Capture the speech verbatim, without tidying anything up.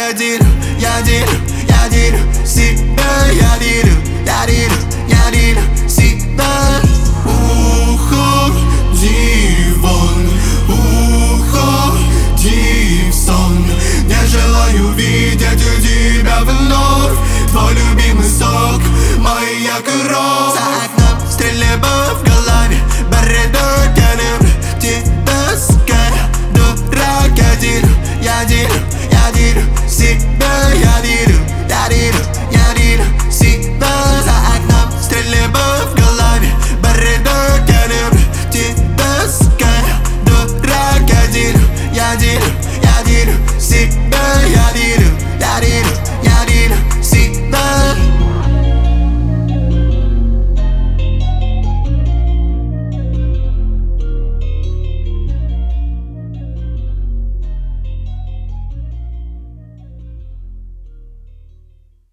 я делю, я делю, я делю себя. Я делю, я делю, я делю себя. Уходи вон, уходи в сон. Не желаю видеть тебя вновь. Твой любимый сок, моя кровь.